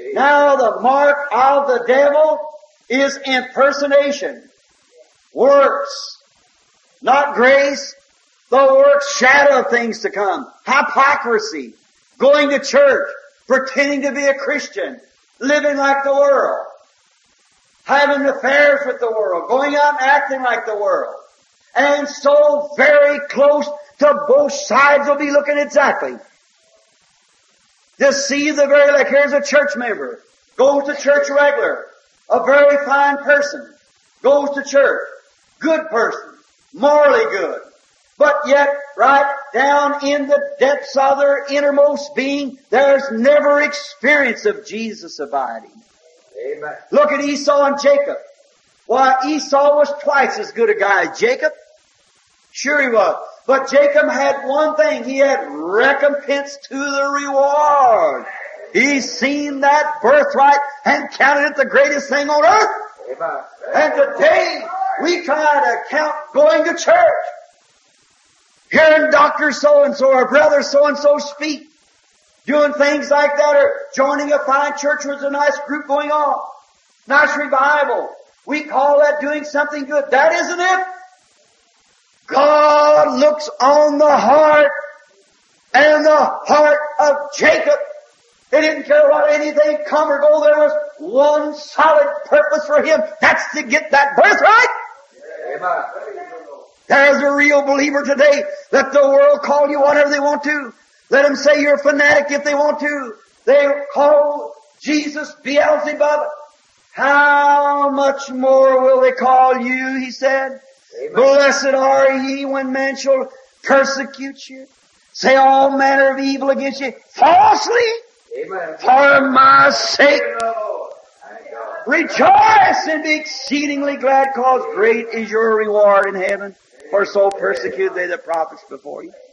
Now the mark of the devil is impersonation. Works. Not grace. The works, shadow of things to come. Hypocrisy. Going to church. Pretending to be a Christian. Living like the world. Having affairs with the world. Going out and acting like the world. And so very close to both sides will be looking exactly. Deceive the very like here's a church member. Goes to church regular. A very fine person. Goes to church. Good person. Morally good. But yet, right down in the depths of their innermost being, there's never experience of Jesus abiding. Amen. Look at Esau and Jacob. Why, Esau was twice as good a guy as Jacob. Sure he was. But Jacob had one thing. He had recompense to the reward. He seen that birthright and counted it the greatest thing on earth. Amen. And today, we try to count going to church. Hearing Dr. so-and-so or Brother so-and-so speak. Doing things like that or joining a fine church where there's a nice group going on. Nice revival. We call that doing something good. That isn't it. God looks on the heart and the heart of Jacob. He didn't care what anything come or go. There was one solid purpose for him. That's to get that birthright. Amen. There's a real believer today. Let the world call you whatever they want to. Let them say you're a fanatic if they want to. They call Jesus Beelzebub. How much more will they call you, he said. Amen. Blessed are ye when men shall persecute you. Say all manner of evil against you falsely. Amen. For my sake. Rejoice and be exceedingly glad, cause great is your reward in heaven. For so persecuted they the prophets before you.